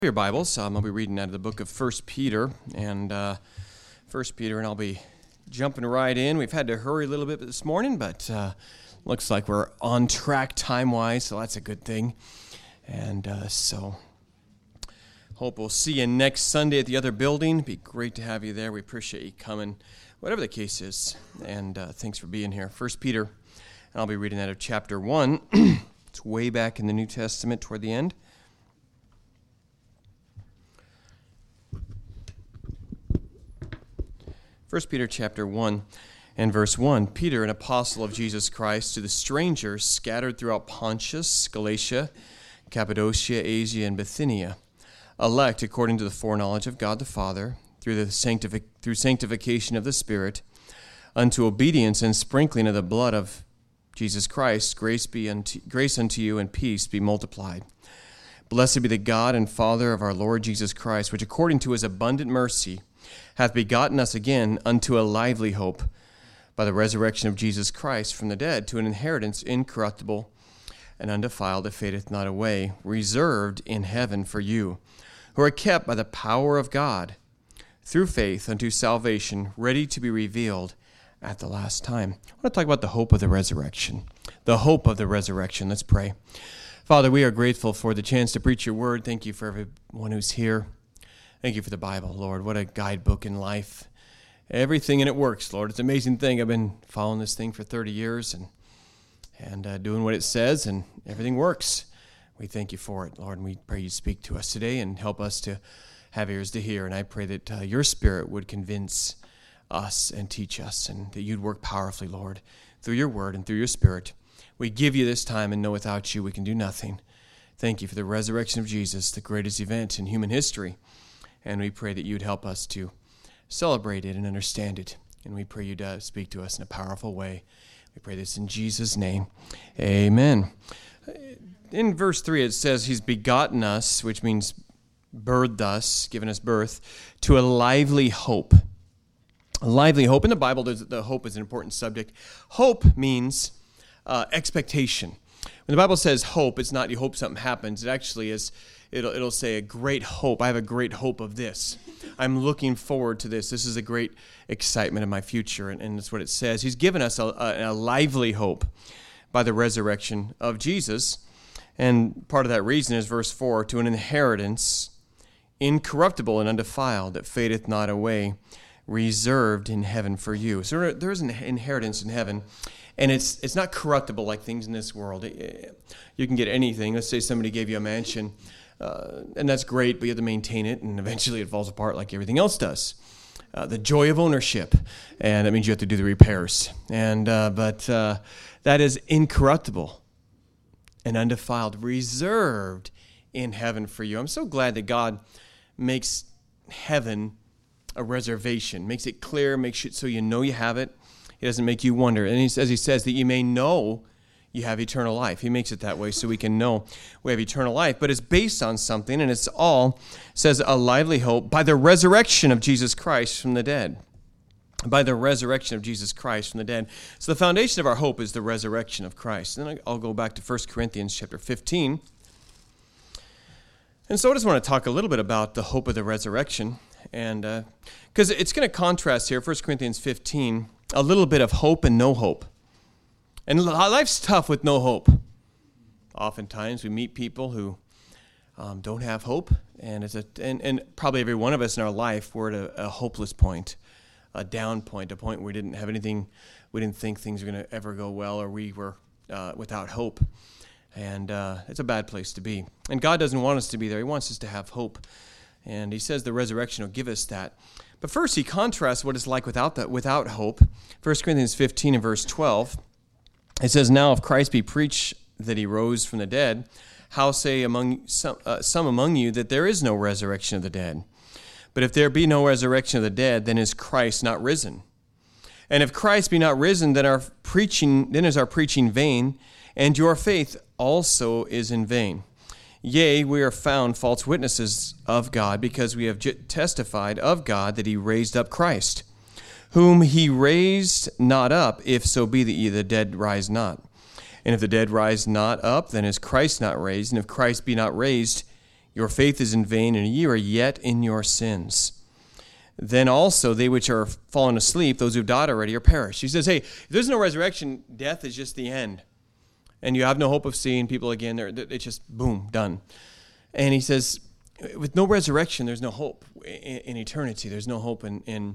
Your Bibles, I'll be reading out of the book of 1 Peter, and 1 Peter, and I'll be jumping right in. We've had to hurry a little bit this morning, but looks like we're on track time-wise, so that's a good thing. And so hope we'll see you next Sunday at the other building. It'd be great to have you there. We appreciate you coming, whatever the case is, and thanks for being here. 1 Peter, and I'll be reading out of chapter 1. It's way back in the New Testament toward the end. 1 Peter chapter 1 and verse 1, Peter, an apostle of Jesus Christ, to the strangers scattered throughout Pontus, Galatia, Cappadocia, Asia, and Bithynia, elect according to the foreknowledge of God the Father, through sanctification of the Spirit, unto obedience and sprinkling of the blood of Jesus Christ, grace unto you and peace be multiplied. Blessed be the God and Father of our Lord Jesus Christ, which according to his abundant mercy hath begotten us again unto a lively hope by the resurrection of Jesus Christ from the dead, to an inheritance incorruptible and undefiled that fadeth not away, reserved in heaven for you, who are kept by the power of God through faith unto salvation, ready to be revealed at the last time. I want to talk about the hope of the resurrection. The hope of the resurrection. Let's pray. Father, we are grateful for the chance to preach your word. Thank you for everyone who's here. Thank you for the Bible, Lord. What a guidebook in life. Everything in it works, Lord. It's an amazing thing. I've been following this thing for 30 years and doing what it says, and everything works. We thank you for it, Lord, and we pray you speak to us today and help us to have ears to hear. And I pray that your Spirit would convince us and teach us, and that you'd work powerfully, Lord, through your word and through your Spirit. We give you this time and know without you we can do nothing. Thank you for the resurrection of Jesus, the greatest event in human history. And we pray that you'd help us to celebrate it and understand it. And we pray you'd speak to us in a powerful way. We pray this in Jesus' name. Amen. In verse 3 it says he's begotten us, which means birthed us, given us birth, to a lively hope. A lively hope. In the Bible, the hope is an important subject. Hope means expectation. When the Bible says hope, it's not you hope something happens. It actually is, it'll say a great hope. I have a great hope of this. I'm looking forward to this. This is a great excitement in my future, and that's what it says. He's given us a lively hope by the resurrection of Jesus, and part of that reason is verse 4, to an inheritance incorruptible and undefiled that fadeth not away, reserved in heaven for you. So there is an inheritance in heaven. And it's not corruptible like things in this world. You can get anything. Let's say somebody gave you a mansion, and that's great, but you have to maintain it, and eventually it falls apart like everything else does. The joy of ownership, and that means you have to do the repairs. But that is incorruptible and undefiled, reserved in heaven for you. I'm so glad that God makes heaven a reservation, makes it clear, makes it so you know you have it. He doesn't make you wonder. And he says that you may know you have eternal life. He makes it that way so we can know we have eternal life. But it's based on something, and it's all, says, a lively hope by the resurrection of Jesus Christ from the dead. By the resurrection of Jesus Christ from the dead. So the foundation of our hope is the resurrection of Christ. And then I'll go back to 1 Corinthians chapter 15. And so I just want to talk a little bit about the hope of the resurrection. And because it's going to contrast here, 1 Corinthians 15, a little bit of hope and no hope. And life's tough with no hope. Oftentimes we meet people who don't have hope, and and probably every one of us in our life, we're at a hopeless point, a down point, a point where we didn't have anything, we didn't think things were going to ever go well, or we were without hope. And it's a bad place to be. And God doesn't want us to be there. He wants us to have hope. And he says the resurrection will give us that. But first, he contrasts what it's like without hope. 1 Corinthians 15 and verse 12, it says, now if Christ be preached that he rose from the dead, how say some among you that there is no resurrection of the dead? But if there be no resurrection of the dead, then is Christ not risen? And if Christ be not risen, then is our preaching vain, and your faith also is in vain. Yea, we are found false witnesses of God, because we have testified of God that he raised up Christ, whom he raised not up, if so be that the dead rise not. And if the dead rise not up, then is Christ not raised. And if Christ be not raised, Your faith is in vain, and ye are yet in your sins. Then also they which are fallen asleep, those who have died already, are perished. He says, hey, if there's no resurrection, death is just the end. And you have no hope of seeing people again. It's just, boom, done. And he says, with no resurrection, there's no hope in eternity. There's no hope in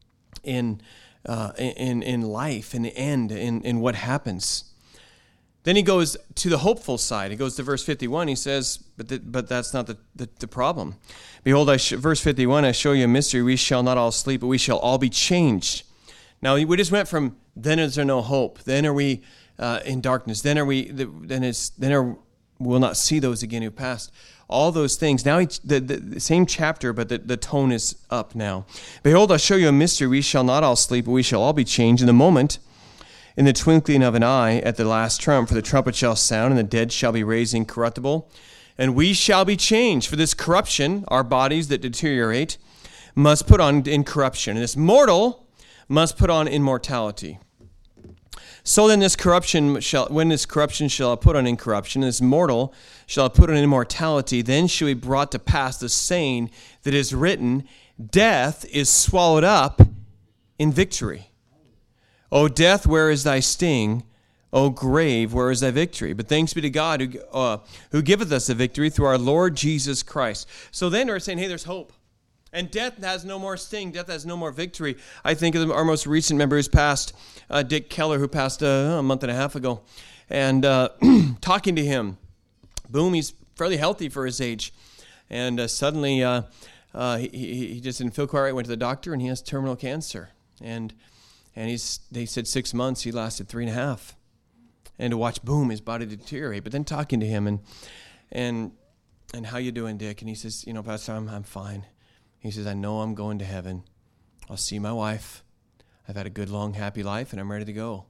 life, in the end, in what happens. Then he goes to the hopeful side. He goes to verse 51. He says, but that's not the problem. Behold, verse 51, I show you a mystery. We shall not all sleep, but we shall all be changed. Now, we just went from then is there no hope. Then are we in darkness. Then we'll not see those again who passed. All those things. Now, the same chapter, but the tone is up now. Behold, I'll show you a mystery. We shall not all sleep, but we shall all be changed in the moment, in the twinkling of an eye, at the last trump. For the trumpet shall sound, and the dead shall be raised incorruptible, and we shall be changed. For this corruption, our bodies that deteriorate, must put on incorruption, and this mortal must put on immortality. So then when this corruption shall put on incorruption, and this mortal shall put on immortality, then shall be brought to pass the saying that is written, death is swallowed up in victory. O death, where is thy sting? O grave, where is thy victory? But thanks be to God who giveth us the victory through our Lord Jesus Christ. So then we're saying, hey, there's hope. And death has no more sting. Death has no more victory. I think of our most recent member who's passed, Dick Keller, who passed a month and a half ago. And talking to him, boom, he's fairly healthy for his age. And suddenly he just didn't feel quite right. Went to the doctor, and he has terminal cancer. And they said 6 months. He lasted 3.5. And to watch, boom, his body deteriorate. But then talking to him, and how you doing, Dick? And he says, Pastor, I'm fine. He says, I know I'm going to heaven. I'll see my wife. I've had a good, long, happy life, and I'm ready to go.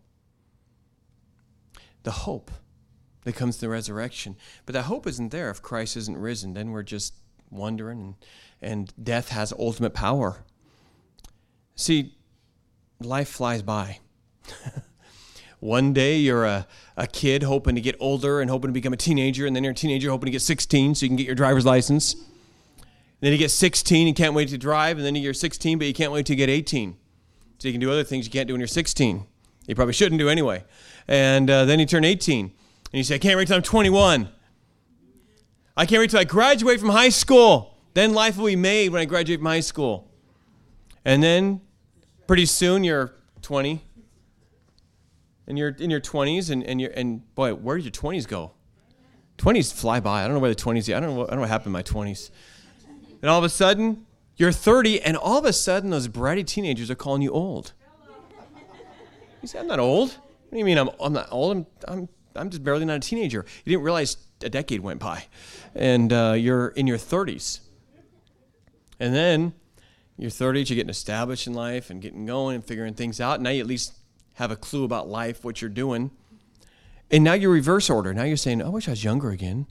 The hope that comes to the resurrection. But that hope isn't there if Christ isn't risen. Then we're just wondering, and death has ultimate power. See, life flies by. One day you're a kid hoping to get older and hoping to become a teenager, and then you're a teenager hoping to get 16 so you can get your driver's license. And then you get 16, you can't wait to drive, and then you're 16, but you can't wait to get 18. So you can do other things you can't do when you're 16. You probably shouldn't do anyway. And then you turn 18, and you say, I can't wait till I'm 21. I can't wait till I graduate from high school. Then life will be made when I graduate from high school. And then pretty soon you're 20. And you're in your 20s, and boy, where did your 20s go? 20s fly by. I don't know where the 20s are. I don't know what happened in my 20s. And all of a sudden, you're 30, and all of a sudden, those bratty teenagers are calling you old. You say, I'm not old. What do you mean I'm not old? I'm just barely not a teenager. You didn't realize a decade went by, and you're in your 30s. And then you're 30s, you're getting established in life and getting going and figuring things out. Now you at least have a clue about life, what you're doing. And now you're reverse order. Now you're saying, I wish I was younger again.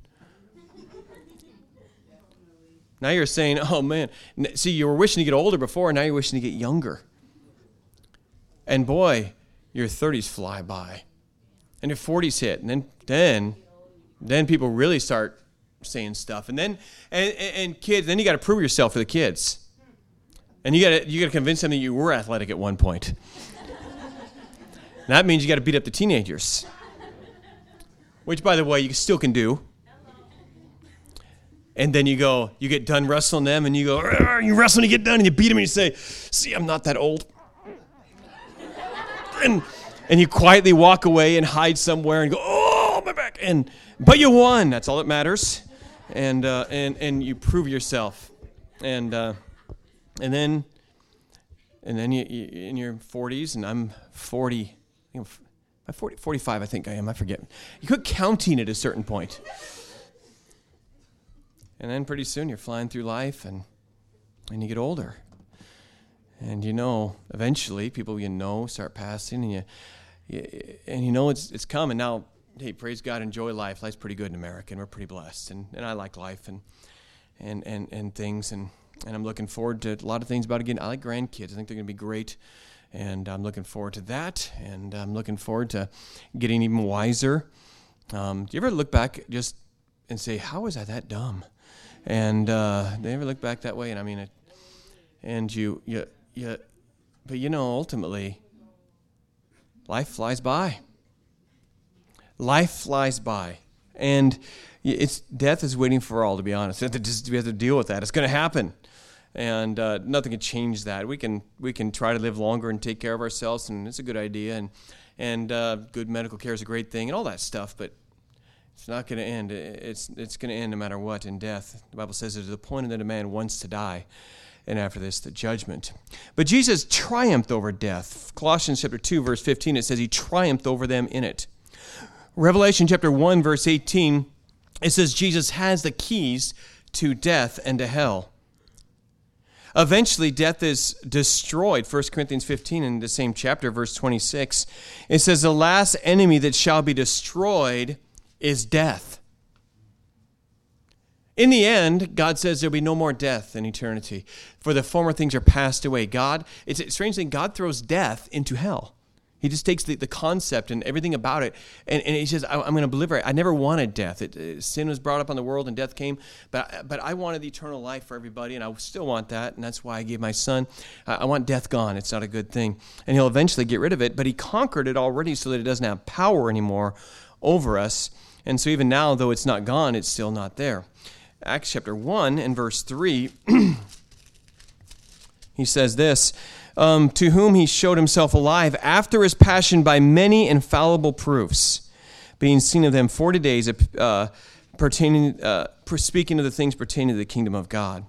Now you're saying, oh man, see, you were wishing to get older before, now you're wishing to get younger. And boy, your 30s fly by. And your 40s hit. And then people really start saying stuff. And then, and kids, then you got to prove yourself for the kids. And you got to convince them that you were athletic at one point. That means you got to beat up the teenagers. Which, by the way, you still can do. And then you get done wrestling them, and you go, you wrestle and you get done, and you beat them, and you say, see, I'm not that old. And you quietly walk away and hide somewhere and go, oh, my back. But you won. That's all that matters. And you prove yourself. And then you in your 40s, and I'm 40. 45, I think I am. I forget. You quit counting at a certain point. And then pretty soon you're flying through life, and you get older. And eventually people start passing, and it's coming. Now, hey, praise God, enjoy life. Life's pretty good in America, and we're pretty blessed. And I like life and things, and I'm looking forward to a lot of things about it. Again, I like grandkids. I think they're going to be great. And I'm looking forward to that, and I'm looking forward to getting even wiser. Do you ever look back just and say, how was I that dumb? And they ever look back that way? And I mean, but ultimately, life flies by. Life flies by. And death is waiting for all, to be honest. We have to deal with that. It's going to happen. And nothing can change that. We can try to live longer and take care of ourselves, and it's a good idea. And good medical care is a great thing and all that stuff, but it's not going to end. It's going to end no matter what in death. The Bible says it is the point that a man wants to die, and after this, the judgment. But Jesus triumphed over death. Colossians chapter 2, verse 15, it says he triumphed over them in it. Revelation chapter 1, verse 18, it says Jesus has the keys to death and to hell. Eventually, death is destroyed. 1 Corinthians 15, in the same chapter, verse 26, it says, the last enemy that shall be destroyed is death. In the end, God says there'll be no more death in eternity, for the former things are passed away. It's a strange thing, God throws death into hell. He just takes the concept and everything about it, and he says, I'm going to deliver it. I never wanted death. Sin was brought up on the world, and death came, but I wanted the eternal life for everybody, and I still want that, and that's why I gave my son. I want death gone. It's not a good thing. And he'll eventually get rid of it, but he conquered it already so that it doesn't have power anymore over us. And so even now, though it's not gone, it's still not there. Acts chapter 1 and verse 3, he says this, to whom he showed himself alive after his passion by many infallible proofs, being seen of them 40 days, speaking of the things pertaining to the kingdom of God.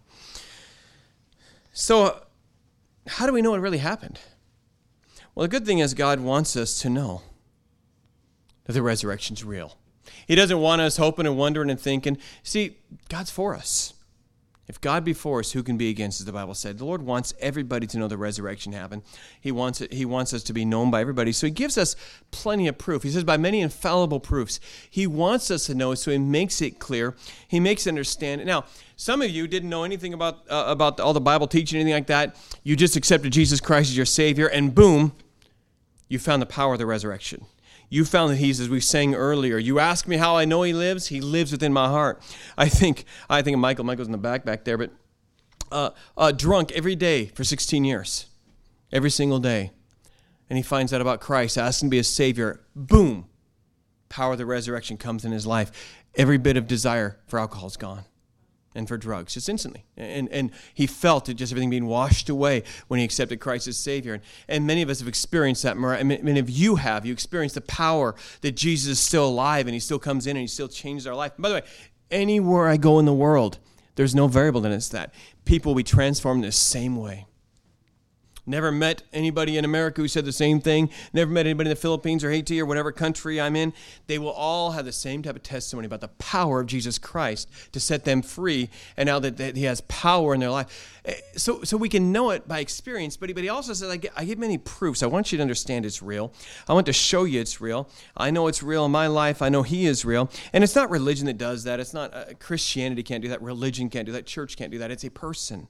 So how do we know what really happened? Well, the good thing is God wants us to know that the resurrection's real. He doesn't want us hoping and wondering and thinking. See, God's for us. If God be for us, who can be against, as the Bible said? The Lord wants everybody to know the resurrection happened. He wants us to be known by everybody. So he gives us plenty of proof. He says, by many infallible proofs. He wants us to know, so he makes it clear. He makes it understand. Now, some of you didn't know anything about all the Bible teaching, anything like that. You just accepted Jesus Christ as your Savior, and boom, you found the power of the resurrection. You found that he's, as we sang earlier, you ask me how I know he lives within my heart. I think of Michael's in the back there, but drunk every day for 16 years, every single day. And he finds out about Christ, asks him to be his Savior. Boom, power of the resurrection comes in his life. Every bit of desire for alcohol is gone. And for drugs, just instantly. And he felt it, just everything being washed away when he accepted Christ as Savior. And many of us have experienced that. Many of you have. You experienced the power that Jesus is still alive and he still comes in and he still changes our life. And by the way, anywhere I go in the world, there's no variable in it that people will be transformed the same way. Never met anybody in America who said the same thing. Never met anybody in the Philippines or Haiti or whatever country I'm in. They will all have the same type of testimony about the power of Jesus Christ to set them free, and now that he has power in their life. So we can know it by experience, but he also says, I give many proofs. I want you to understand it's real. I want to show you it's real. I know it's real in my life. I know he is real. And it's not religion that does that. It's not Christianity can't do that. Religion can't do that. Church can't do that. It's a person.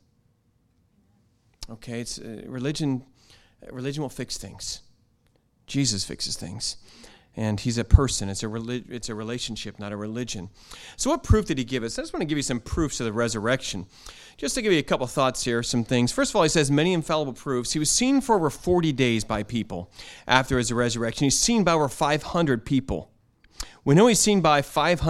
Okay, it's religion. Religion will fix things. Jesus fixes things, and he's a person. It's a relationship, not a religion. So, what proof did he give us? I just want to give you some proofs of the resurrection, just to give you a couple thoughts here. Some things. First of all, he says many infallible proofs. He was seen for over 40 days by people after his resurrection. He's seen by over 500 people. We know he's seen by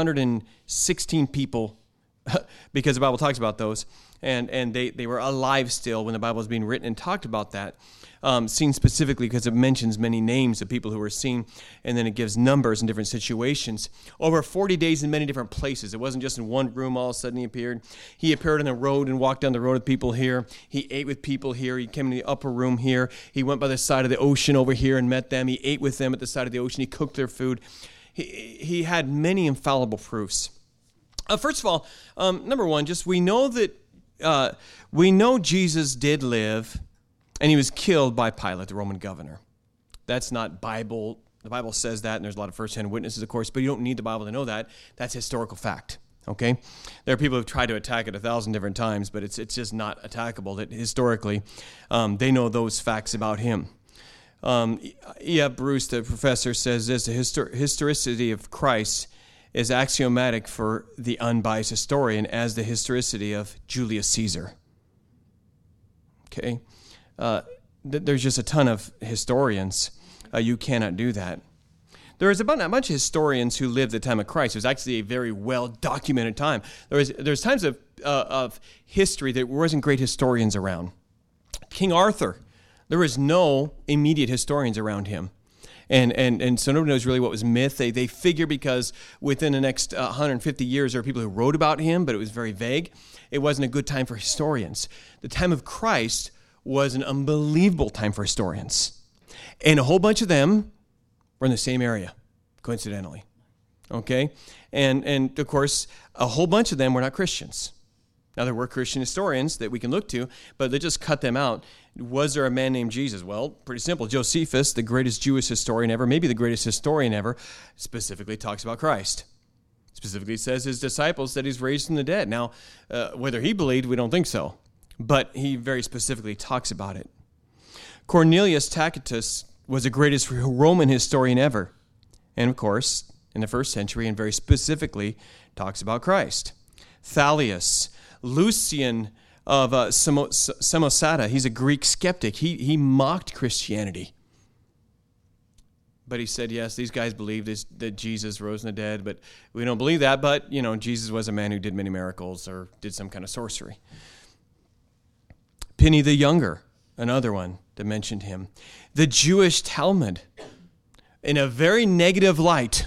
516 people because the Bible talks about those. And they were alive still when the Bible was being written and talked about that. Seen specifically because it mentions many names of people who were seen, and then it gives numbers in different situations. Over 40 days in many different places. It wasn't just in one room all of a sudden he appeared. He appeared on the road and walked down the road with people here. He ate with people here. He came in the upper room here. He went by the side of the ocean over here and met them. He ate with them at the side of the ocean. He cooked their food. He had many infallible proofs. First of all, number one, just we know Jesus did live, and he was killed by Pilate, the Roman governor. That's not Bible. The Bible says that, and there's a lot of first-hand witnesses, of course, but you don't need the Bible to know that. That's historical fact, okay? There are people who've tried to attack it 1,000 different times, but it's just not attackable. That historically, they know those facts about him. E.F. Bruce, the professor, says this: the historicity of Christ is axiomatic for the unbiased historian as the historicity of Julius Caesar. Okay? There's just a ton of historians. You cannot do that. There was a bunch of historians who lived at the time of Christ. It was actually a very well-documented time. There's times of history that there wasn't great historians around. King Arthur, there was no immediate historians around him. And so nobody knows really what was myth. They figure because within the next 150 years there are people who wrote about him, but it was very vague. It wasn't a good time for historians. The time of Christ was an unbelievable time for historians. And a whole bunch of them were in the same area, coincidentally. Okay? And of course, a whole bunch of them were not Christians. Now, there were Christian historians that we can look to, but they just cut them out. Was there a man named Jesus? Well, pretty simple. Josephus, the greatest Jewish historian ever, maybe the greatest historian ever, specifically talks about Christ. Specifically says his disciples that he's raised from the dead. Now, whether he believed, we don't think so. But he very specifically talks about it. Cornelius Tacitus was the greatest Roman historian ever. And of course, in the first century, and very specifically, talks about Christ. Thalius, Lucian of Samosata, he's a Greek skeptic. He mocked Christianity. But he said, yes, these guys believe that Jesus rose from the dead, but we don't believe that. But, Jesus was a man who did many miracles or did some kind of sorcery. Pliny the Younger, another one that mentioned him. The Jewish Talmud, in a very negative light,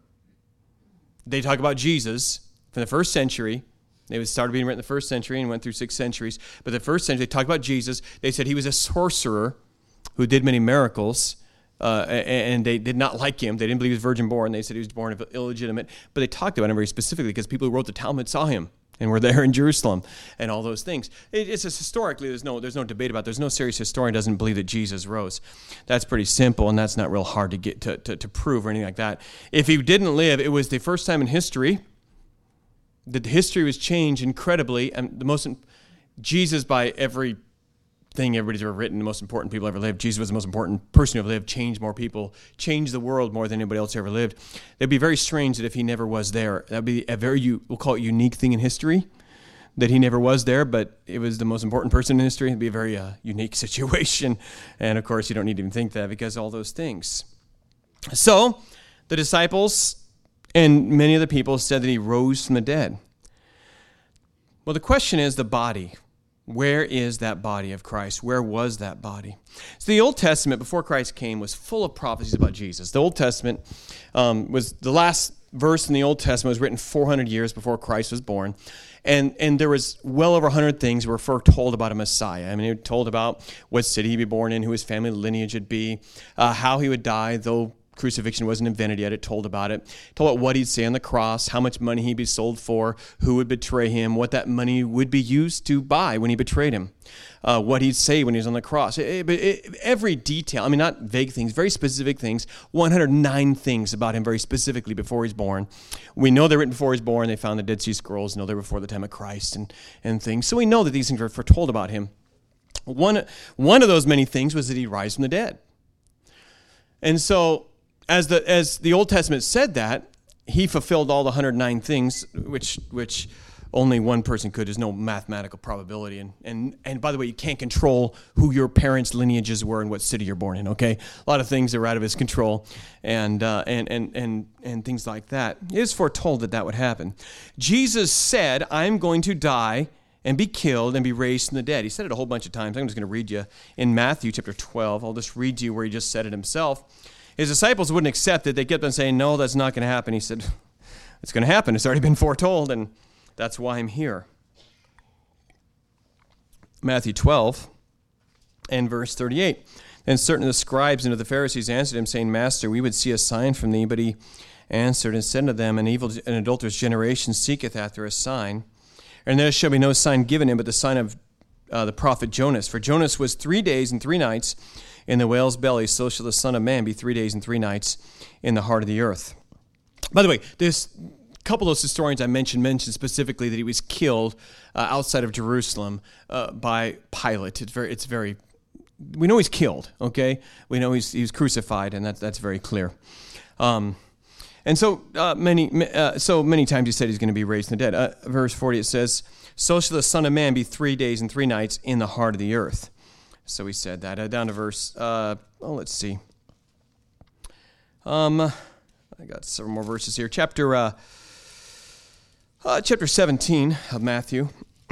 they talk about Jesus from the first century. It started being written in the first century and went through 6 centuries. But the first century, they talk about Jesus. They said he was a sorcerer who did many miracles, and they did not like him. They didn't believe he was virgin born. They said he was born of illegitimate. But they talked about him very specifically because people who wrote the Talmud saw him and were there in Jerusalem and all those things. It's just historically, there's no debate about it. There's no serious historian doesn't believe that Jesus rose. That's pretty simple, and that's not real hard to get to prove or anything like that. If he didn't live, it was the first time in history that history was changed incredibly, and Jesus, by everything everybody's ever written, the most important people ever lived. Jesus was the most important person who ever lived, changed more people, changed the world more than anybody else ever lived. It'd be very strange that if he never was there, that'd be a very, we'll call it unique thing in history, that he never was there, but it was the most important person in history. It'd be a very unique situation. And of course, you don't need to even think that because of all those things. So, the disciples and many of the people said that he rose from the dead. Well, the question is the body. Where is that body of Christ? Where was that body? So the Old Testament, before Christ came, was full of prophecies about Jesus. The Old Testament was the last verse in the Old Testament was written 400 years before Christ was born. And there was well over 100 things were foretold about a Messiah. I mean, he told about what city he'd be born in, who his family lineage would be, how he would die, though crucifixion wasn't invented yet. It told about it. It told about what he'd say on the cross, how much money he'd be sold for, who would betray him, what that money would be used to buy when he betrayed him, what he'd say when he was on the cross. Every detail, I mean, not vague things, very specific things, 109 things about him very specifically before he's born. We know they're written before he's born. They found the Dead Sea Scrolls, know they're before the time of Christ and things. So we know that these things were foretold about him. One of those many things was that he'd rise from the dead. And so as the Old Testament said that, he fulfilled all the 109 things, which only one person could. There's no mathematical probability. And by the way, you can't control who your parents' lineages were and what city you're born in, okay? A lot of things are out of his control and things like that. It is foretold that would happen. Jesus said, I'm going to die and be killed and be raised from the dead. He said it a whole bunch of times. I'm just going to read you in Matthew chapter 12. I'll just read you where he just said it himself. His disciples wouldn't accept it. They kept on saying, no, that's not going to happen. He said, it's going to happen. It's already been foretold, and that's why I'm here. Matthew 12 and verse 38. Then certain of the scribes and of the Pharisees answered him, saying, Master, we would see a sign from thee. But he answered and said to them, An evil and adulterous generation seeketh after a sign, and there shall be no sign given him but the sign of the prophet Jonas. For Jonas was 3 days and 3 nights in the whale's belly, so shall the Son of Man be 3 days and 3 nights in the heart of the earth. By the way, there's a couple of those historians I mentioned specifically that he was killed outside of Jerusalem by Pilate. It's very. We know he's killed. Okay, we know he's crucified, and that's very clear. And so many times he said he's going to be raised from the dead. Verse 40, it says, so shall the Son of Man be 3 days and 3 nights in the heart of the earth. So he said that. Down to verse, let's see. I got several more verses here. Chapter 17 of Matthew.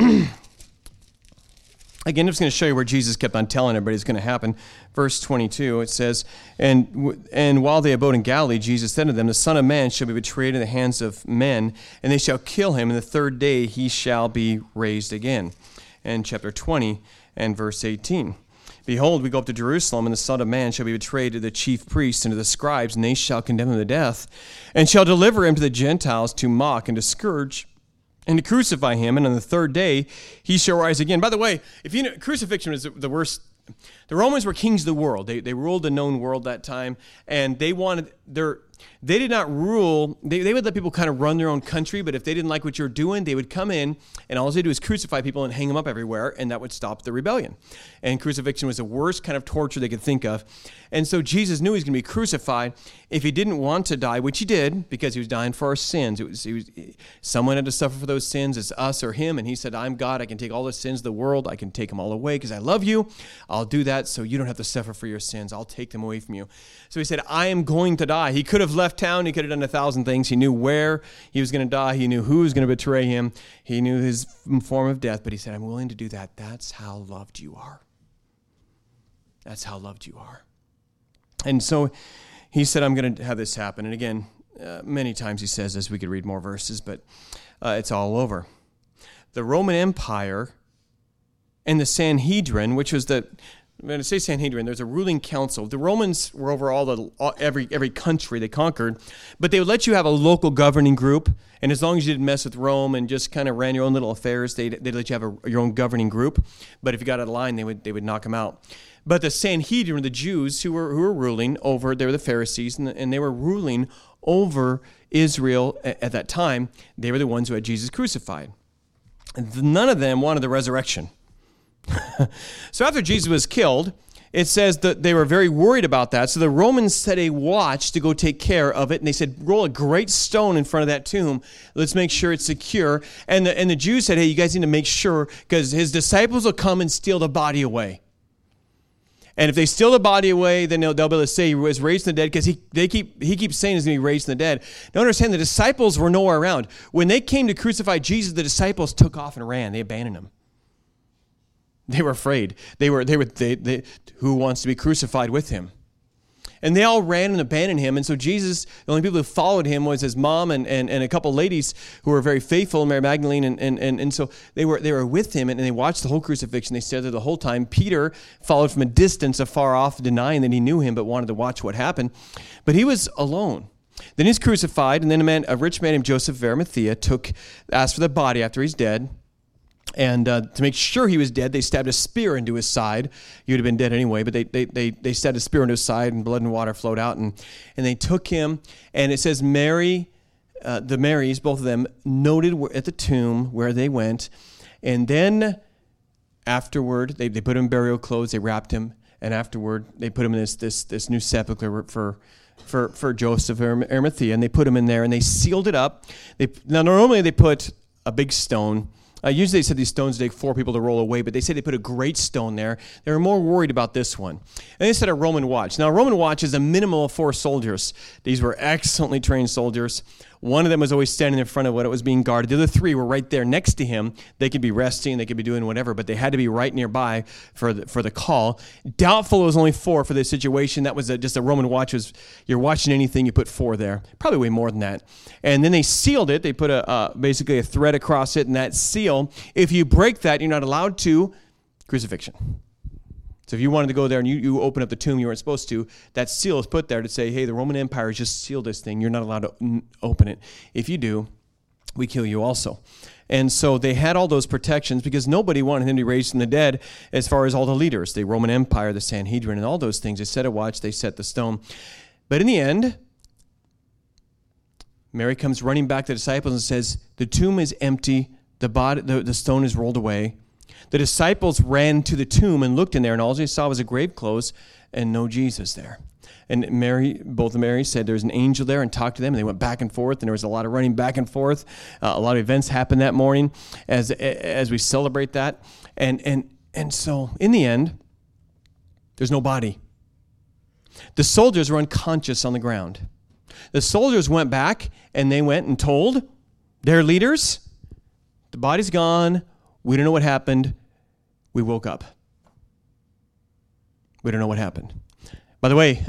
Again, I'm just going to show you where Jesus kept on telling everybody it's going to happen. Verse 22, it says, And while they abode in Galilee, Jesus said to them, the Son of Man shall be betrayed in the hands of men, and they shall kill him, and the third day he shall be raised again. And chapter 20 and verse 18. Behold, we go up to Jerusalem, and the Son of Man shall be betrayed to the chief priests and to the scribes, and they shall condemn him to death, and shall deliver him to the Gentiles to mock and to scourge, and to crucify him, and on the third day he shall rise again. By the way, if you know, crucifixion is the worst. The Romans were kings of the world. They ruled the known world that time, and they did not rule. They would let people kind of run their own country, but if they didn't like what you were doing, they would come in, and all they do is crucify people and hang them up everywhere, and that would stop the rebellion. And crucifixion was the worst kind of torture they could think of. And so Jesus knew he was going to be crucified. If he didn't want to die, which he did, because he was dying for our sins, someone had to suffer for those sins. It's us or him, and he said, I'm God. I can take all the sins of the world. I can take them all away because I love you. I'll do that so you don't have to suffer for your sins. I'll take them away from you. So he said, I am going to die. He could have left town. He could have done 1,000 things. He knew where he was going to die. He knew who was going to betray him. He knew his form of death, but he said, I'm willing to do that. That's how loved you are. That's how loved you are. And so he said, I'm going to have this happen. And again, many times he says this. We could read more verses, but it's all over. The Roman Empire and the Sanhedrin, which was when I say Sanhedrin, there's a ruling council. The Romans were over every country they conquered, but they would let you have a local governing group, and as long as you didn't mess with Rome and just kind of ran your own little affairs, they'd let you have your own governing group. But if you got out of line, they would knock them out. But the Sanhedrin, the Jews who were ruling over, they were the Pharisees, and they were ruling over Israel at that time. They were the ones who had Jesus crucified. None of them wanted the resurrection. So after Jesus was killed, it says that they were very worried about that. So the Romans set a watch to go take care of it. And they said, roll a great stone in front of that tomb. Let's make sure it's secure. And the Jews said, hey, you guys need to make sure, because his disciples will come and steal the body away. And if they steal the body away, then they'll be able to say he was raised from the dead, because he keeps saying he's going to be raised from the dead. Now understand, the disciples were nowhere around. When they came to crucify Jesus, the disciples took off and ran. They abandoned him. They were afraid. They who wants to be crucified with him? And they all ran and abandoned him. And so Jesus, the only people who followed him was his mom and a couple ladies who were very faithful, Mary Magdalene. And so they were with him, and they watched the whole crucifixion. They stayed there the whole time. Peter followed from a distance, afar off, denying that he knew him, but wanted to watch what happened. But he was alone. Then he's crucified, and then a rich man named Joseph of Arimathea asked for the body after he's dead. And to make sure he was dead, they stabbed a spear into his side. He would have been dead anyway, but they stabbed a spear into his side, and blood and water flowed out. And they took him, and it says the Marys, both of them, noted at the tomb where they went. And then afterward, they put him in burial clothes, they wrapped him, and afterward, they put him in this new sepulcher for Joseph of Arimathea, and they put him in there, and they sealed it up. Now, normally they put a big stone. Usually they said these stones take 4 people to roll away, but they said they put a great stone there. They were more worried about this one. And they said a Roman watch. Now, a Roman watch is a minimum of 4 soldiers. These were excellently trained soldiers. One of them was always standing in front of what it was being guarded. The other 3 were right there next to him. They could be resting, they could be doing whatever, but they had to be right nearby for the call. Doubtful it was only 4 for this situation. That was just a Roman watch. You're watching anything, you put 4 there. Probably way more than that. And then they sealed it. They put basically a thread across it, and that seal, if you break that, you're not allowed to, crucifixion. So if you wanted to go there and you open up the tomb you weren't supposed to, that seal is put there to say, hey, the Roman Empire has just sealed this thing. You're not allowed to open it. If you do, we kill you also. And so they had all those protections because nobody wanted him to be raised from the dead, as far as all the leaders, the Roman Empire, the Sanhedrin, and all those things. They set a watch, they set the stone. But in the end, Mary comes running back to the disciples and says, the tomb is empty, the stone is rolled away. The disciples ran to the tomb and looked in there, and all they saw was a grave clothes and no Jesus there. And both of Mary said there's an angel there and talked to them, and they went back and forth, and there was a lot of running back and forth. A lot of events happened that morning as we celebrate that. And so in the end, there's no body. The soldiers were unconscious on the ground. The soldiers went back, and they went and told their leaders, the body's gone. We don't know what happened. We woke up. We don't know what happened. By the way,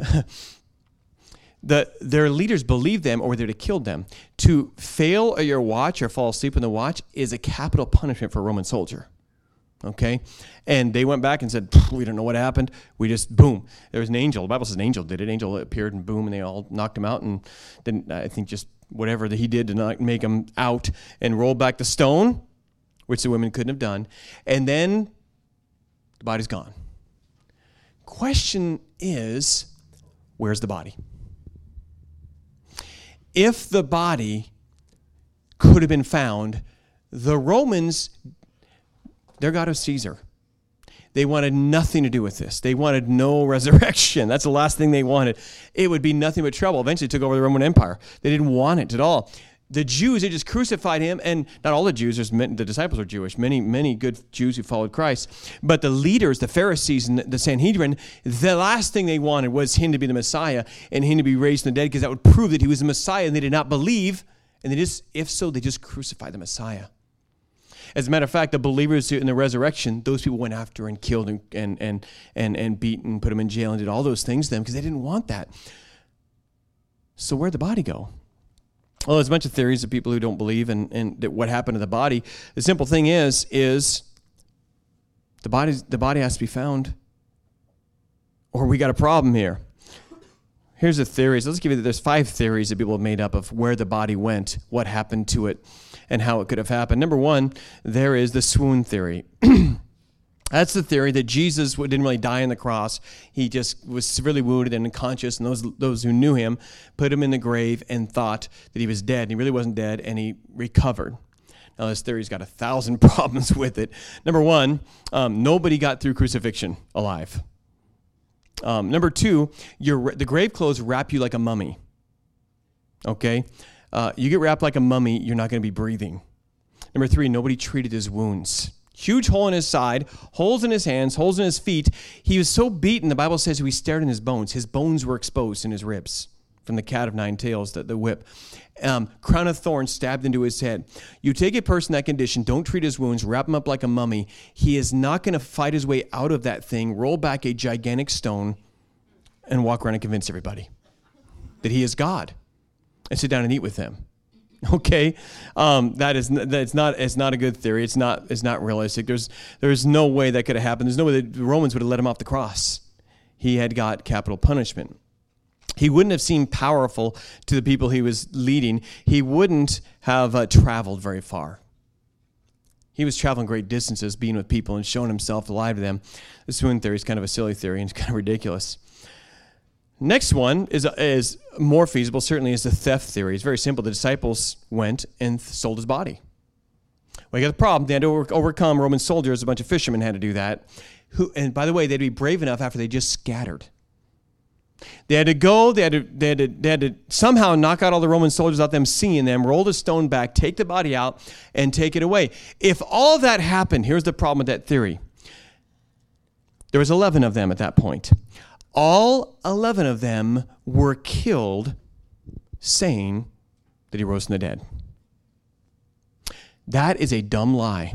their leaders believed them or were there to kill them. To fail at your watch or fall asleep in the watch is a capital punishment for a Roman soldier. Okay? And they went back and said, we don't know what happened. We just, boom. There was an angel. The Bible says an angel did it. An angel appeared and boom, and they all knocked him out. And then I think just whatever that he did to not make him out and rolled back the stone, which the women couldn't have done. And then the body's gone. Question is, where's the body? If the body could have been found, the Romans, their God was Caesar. They wanted nothing to do with this. They wanted no resurrection. That's the last thing they wanted. It would be nothing but trouble. Eventually took over the Roman Empire. They didn't want it at all. The Jews, they just crucified him, and not all the Jews, the disciples were Jewish, many good Jews who followed Christ. But the leaders, the Pharisees and the Sanhedrin, the last thing they wanted was him to be the Messiah and him to be raised from the dead, because that would prove that he was the Messiah, and they did not believe, and they just crucified the Messiah. As a matter of fact, the believers in the resurrection, those people went after and killed and beat and put them in jail and did all those things to them because they didn't want that. So where'd the body go? Well, there's a bunch of theories of people who don't believe and that what happened to the body. The simple thing is the body has to be found, or we got a problem here. Here's the theories. There's 5 theories that people have made up of where the body went, what happened to it, and how it could have happened. Number 1, there is the swoon theory. That's the theory that Jesus didn't really die on the cross. He just was severely wounded and unconscious, and those who knew him put him in the grave and thought that he was dead. And he really wasn't dead, and he recovered. Now, this theory's got 1,000 problems with it. Number 1, nobody got through crucifixion alive. Number 2, the grave clothes wrap you like a mummy. Okay? You get wrapped like a mummy, you're not going to be breathing. Number 3, nobody treated his wounds. Huge hole in his side, holes in his hands, holes in his feet. He was so beaten, the Bible says he stared in his bones. His bones were exposed in his ribs from the cat of 9 tails, the whip. Crown of thorns stabbed into his head. You take a person in that condition, don't treat his wounds, wrap him up like a mummy. He is not going to fight his way out of that thing, roll back a gigantic stone, and walk around and convince everybody that he is God and sit down and eat with them. Okay, it's not a good theory. It's not realistic. There's no way that could have happened. There's no way that the Romans would have let him off the cross. He had got capital punishment. He wouldn't have seemed powerful to the people he was leading. He wouldn't have traveled very far. He was traveling great distances, being with people and showing himself alive to them. The swoon theory is kind of a silly theory and it's kind of ridiculous. Next one is more feasible, certainly, is the theft theory. It's very simple. The disciples went and sold his body. Well, you got the problem. They had to overcome Roman soldiers. A bunch of fishermen had to do that. And by the way, they had to be brave enough after they just scattered. They had to go. They had to somehow knock out all the Roman soldiers without them seeing them, roll the stone back, take the body out, and take it away. If all that happened, here's the problem with that theory. There was 11 of them at that point. All 11 of them were killed saying that he rose from the dead. That is a dumb lie.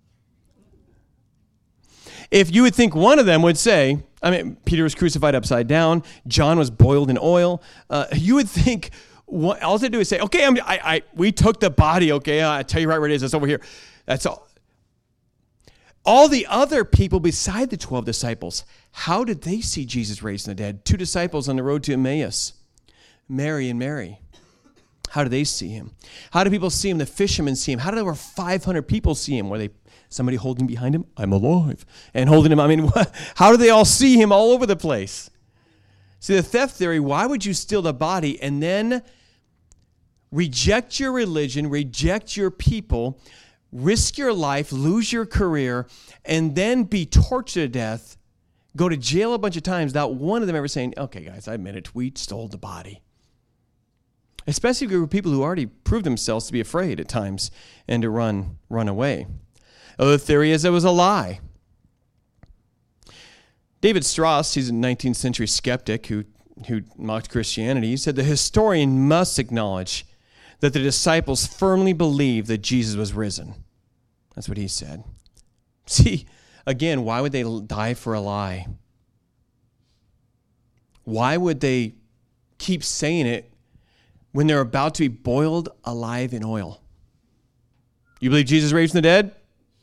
If you would think one of them would say, Peter was crucified upside down, John was boiled in oil, you would think all they do is say, okay, we took the body, okay, I tell you right where it is, it's over here. That's all. All the other people beside the 12 disciples, how did they see Jesus raised from the dead? 2 disciples on the road to Emmaus, Mary and Mary. How do they see him? How do people see him? The fishermen see him. How did over 500 people see him? Were somebody holding behind him? I'm alive. And holding him, how do they all see him all over the place? See, the theft theory, why would you steal the body and then reject your religion, reject your people, risk your life, lose your career, and then be tortured to death, go to jail a bunch of times without one of them ever saying, okay, guys, I admit it, we stole the body. Especially for people who already proved themselves to be afraid at times and to run away. Other theory is it was a lie. David Strauss, he's a 19th century skeptic who mocked Christianity. He said the historian must acknowledge that the disciples firmly believed that Jesus was risen. That's what he said. See, again, why would they die for a lie? Why would they keep saying it when they're about to be boiled alive in oil? You believe Jesus raised from the dead?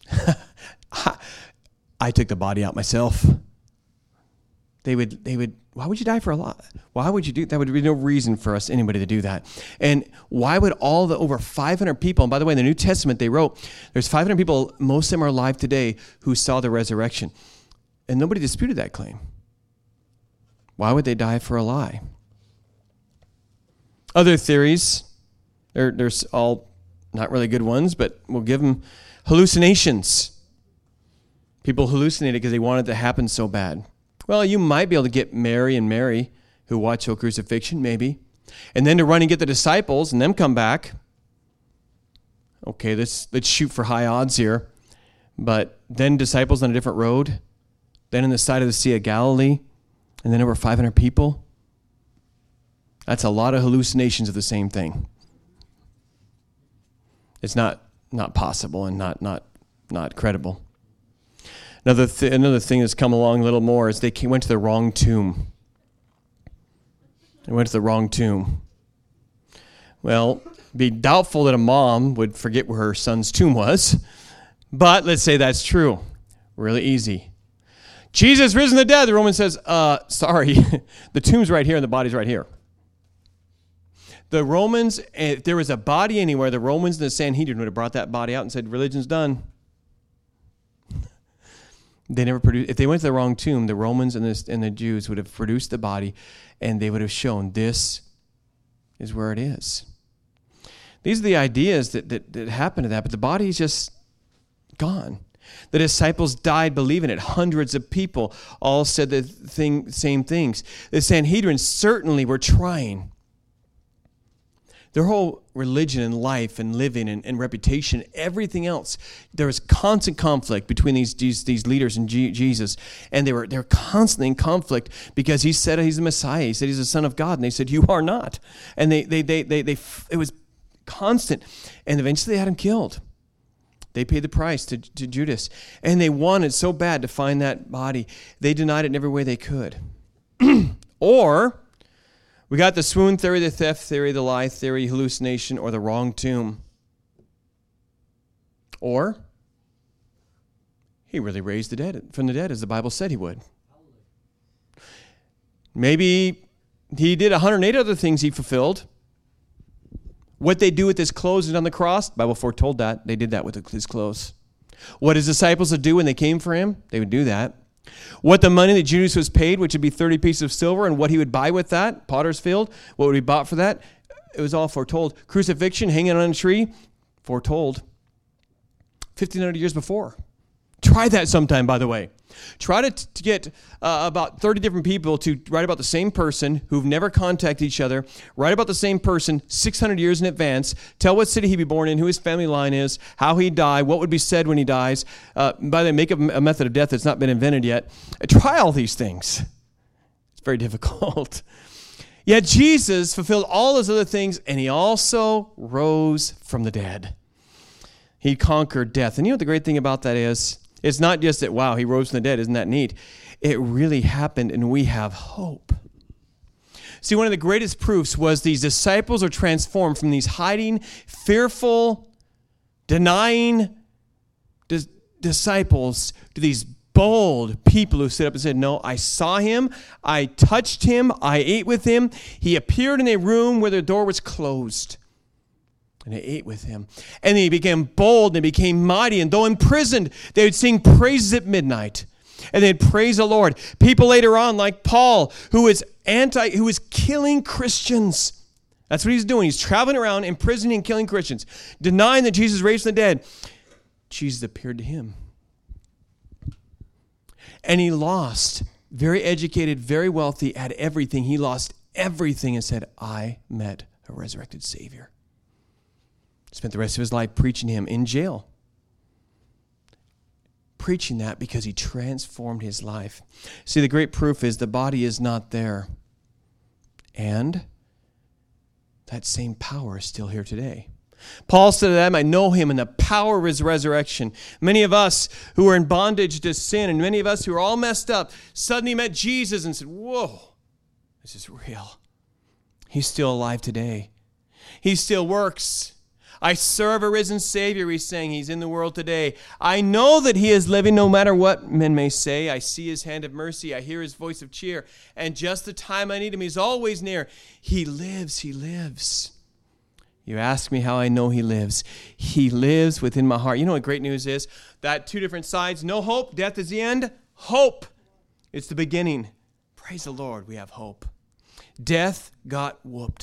I took the body out myself. They would, why would you die for a lie? Why would you do that? There would be no reason for anybody to do that. And why would all the over 500 people, and by the way, in the New Testament they wrote, there's 500 people, most of them are alive today, who saw the resurrection. And nobody disputed that claim. Why would they die for a lie? Other theories, there's all not really good ones, but we'll give them hallucinations. People hallucinated because they wanted it to happen so bad. Well, you might be able to get Mary and Mary, who watch the crucifixion, maybe. And then to run and get the disciples and them come back. Okay, let's shoot for high odds here. But then disciples on a different road. Then in the side of the Sea of Galilee. And then over 500 people. That's a lot of hallucinations of the same thing. It's not possible and not credible. Another thing that's come along a little more is they went to the wrong tomb. They went to the wrong tomb. Well, it'd be doubtful that a mom would forget where her son's tomb was, but let's say that's true. Really easy. Jesus risen from the dead. The Roman says, sorry, the tomb's right here and the body's right here. The Romans, if there was a body anywhere, the Romans and the Sanhedrin would have brought that body out and said, religion's done. They never produced. If they went to the wrong tomb, the Romans and the Jews would have produced the body, and they would have shown this is where it is. These are the ideas that happen to that, but the body is just gone. The disciples died believing it. Hundreds of people all said the same things. The Sanhedrin certainly were trying. Their whole religion and life and living and reputation, everything else, there was constant conflict between these leaders and Jesus, and they're constantly in conflict because he said he's the Messiah. He said he's the Son of God, and they said you are not. And it was constant, and eventually they had him killed. They paid the price to Judas, and they wanted so bad to find that body. They denied it in every way they could. Or we got the swoon theory, the theft theory, the lie theory, hallucination, or the wrong tomb. Or he really raised the dead from the dead, as the Bible said he would. Maybe he did 108 other things he fulfilled. What they do with his clothes and on the cross, the Bible foretold that. They did that with his clothes. What his disciples would do when they came for him, they would do that. What the money that Judas was paid, which would be 30 pieces of silver, and what he would buy with that, potter's field, what would be bought for that, it was all foretold. Crucifixion, hanging on a tree, foretold. 1,500 years before. Try that sometime, by the way. Try to get about 30 different people to write about the same person who've never contacted each other, write about the same person 600 years in advance, tell what city he'd be born in, who his family line is, how he'd die, what would be said when he dies. By the way, make a method of death that's not been invented yet. Try all these things. It's very difficult. Yet Jesus fulfilled all those other things, and he also rose from the dead. He conquered death. And you know what the great thing about that is? It's not just that, wow, he rose from the dead. Isn't that neat? It really happened, and we have hope. See, one of the greatest proofs was these disciples are transformed from these hiding, fearful, denying disciples to these bold people who stood up and said, no, I saw him, I touched him, I ate with him. He appeared in a room where the door was closed. And they ate with him. And they became bold and they became mighty. And though imprisoned, they would sing praises at midnight. And they'd praise the Lord. People later on, like Paul, who was killing Christians. That's what he's doing. He's traveling around, imprisoning and killing Christians, denying that Jesus raised from the dead. Jesus appeared to him. And he lost very educated, very wealthy, had everything. He lost everything and said, I met a resurrected Savior. Spent the rest of his life preaching him in jail. Preaching that because he transformed his life. See, the great proof is the body is not there. And that same power is still here today. Paul said that I might know him in the power of his resurrection. Many of us who are in bondage to sin and many of us who are all messed up suddenly met Jesus and said, whoa, this is real. He's still alive today. He still works. I serve a risen Savior, he's saying. He's in the world today. I know that he is living no matter what men may say. I see his hand of mercy. I hear his voice of cheer. And just the time I need him, he's always near. He lives, he lives. You ask me how I know he lives. He lives within my heart. You know what great news is? That two different sides. No hope. Death is the end. Hope. It's the beginning. Praise the Lord. We have hope. Death got whooped.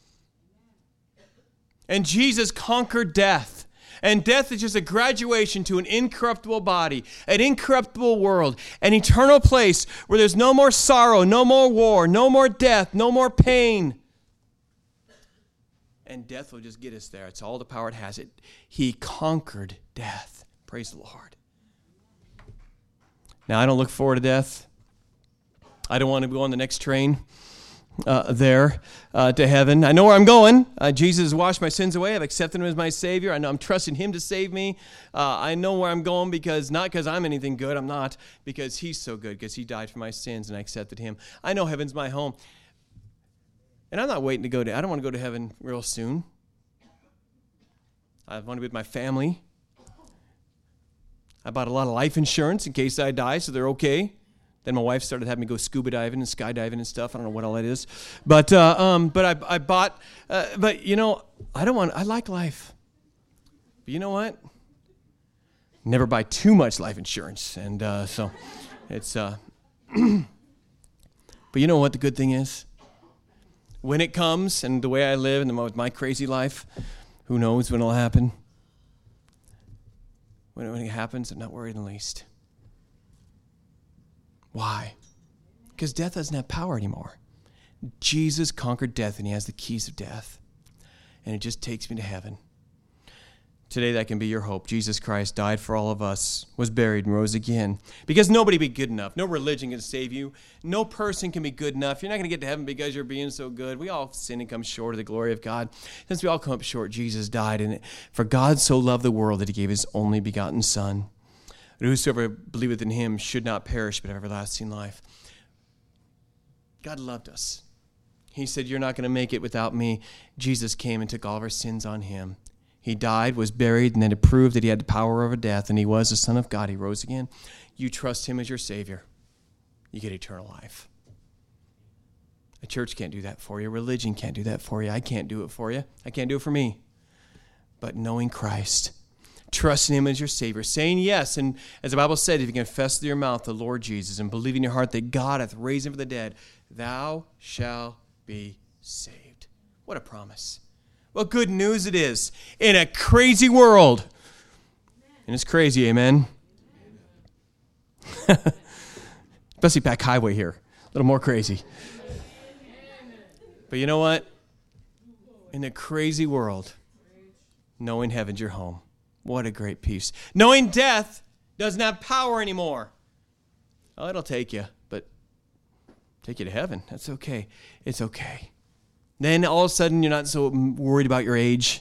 And Jesus conquered death. And death is just a graduation to an incorruptible body, an incorruptible world, an eternal place where there's no more sorrow, no more war, no more death, no more pain. And death will just get us there. It's all the power it has. He conquered death. Praise the Lord. Now, I don't look forward to death. I don't want to go on the next train to heaven. I know where I'm going. Jesus has washed my sins away. I've accepted him as my Savior. I know I'm trusting him to save me. I know where I'm going not because I'm anything good. I'm not. Because he's so good. Because he died for my sins and I accepted him. I know heaven's my home. And I'm not waiting to I don't want to go to heaven real soon. I want to be with my family. I bought a lot of life insurance in case I die, so they're okay. Then my wife started having me go scuba diving and skydiving and stuff. I don't know what all that is. But I bought, but you know, I like life. But you know what? Never buy too much life insurance. And so it's, but you know what the good thing is? When it comes, and the way I live and my crazy life, who knows when it'll happen? When it happens, I'm not worried in the least. Why? Because death doesn't have power anymore. Jesus conquered death, and he has the keys of death. And it just takes me to heaven. Today, that can be your hope. Jesus Christ died for all of us, was buried, and rose again. Because nobody be good enough. No religion can save you. No person can be good enough. You're not going to get to heaven because you're being so good. We all sin and come short of the glory of God. Since we all come up short, Jesus died. And for God so loved the world that he gave his only begotten Son. That whosoever believeth in him should not perish, but have everlasting life. God loved us. He said, you're not going to make it without me. Jesus came and took all of our sins on him. He died, was buried, and then it proved that he had the power over death, and he was the Son of God. He rose again. You trust him as your Savior. You get eternal life. A church can't do that for you. Religion can't do that for you. I can't do it for you. I can't do it for me. But knowing Christ, trusting him as your Savior, saying yes, and as the Bible said, if you confess with your mouth the Lord Jesus and believe in your heart that God hath raised him from the dead, thou shalt be saved. What a promise. What good news it is in a crazy world. And it's crazy, amen? Especially back highway here. A little more crazy. But you know what? In a crazy world, knowing heaven's your home. What a great peace. Knowing death doesn't have power anymore. Oh, it'll take you, but take you to heaven. That's okay. It's okay. Then all of a sudden, you're not so worried about your age.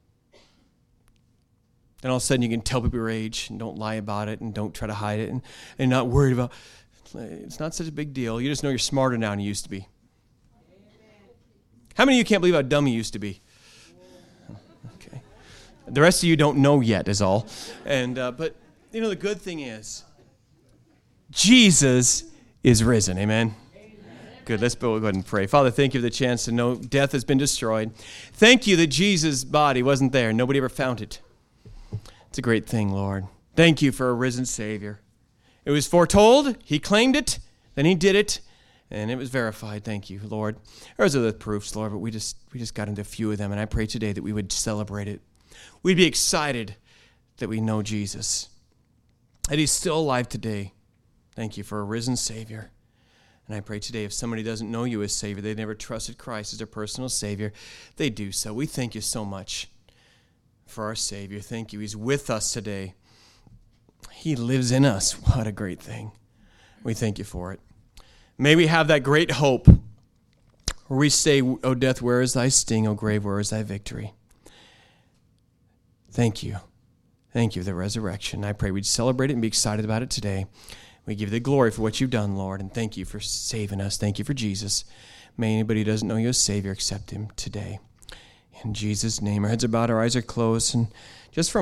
Then all of a sudden, you can tell people your age and don't lie about it and don't try to hide it and not worried about it's not such a big deal. You just know you're smarter now than you used to be. How many of you can't believe how dumb you used to be? Okay. The rest of you don't know yet is all. And but, you know, the good thing is Jesus is risen. Amen? Good. Let's go ahead and pray. Father, thank you for the chance to know death has been destroyed. Thank you that Jesus' body wasn't there. Nobody ever found it. It's a great thing, Lord. Thank you for a risen Savior. It was foretold. He claimed it. Then he did it. And it was verified. Thank you, Lord. Those are the proofs, Lord, but we just got into a few of them. And I pray today that we would celebrate it. We'd be excited that we know Jesus. That he's still alive today. Thank you for a risen Savior. And I pray today if somebody doesn't know you as Savior, they've never trusted Christ as their personal Savior, they do so. We thank you so much for our Savior. Thank you. He's with us today. He lives in us. What a great thing. We thank you for it. May we have that great hope where we say, O death, where is thy sting? O grave, where is thy victory? Thank you. Thank you for the resurrection. I pray we'd celebrate it and be excited about it today. We give you the glory for what you've done, Lord, and thank you for saving us. Thank you for Jesus. May anybody who doesn't know you as Savior accept him today. In Jesus' name, our heads are bowed, our eyes are closed, and just for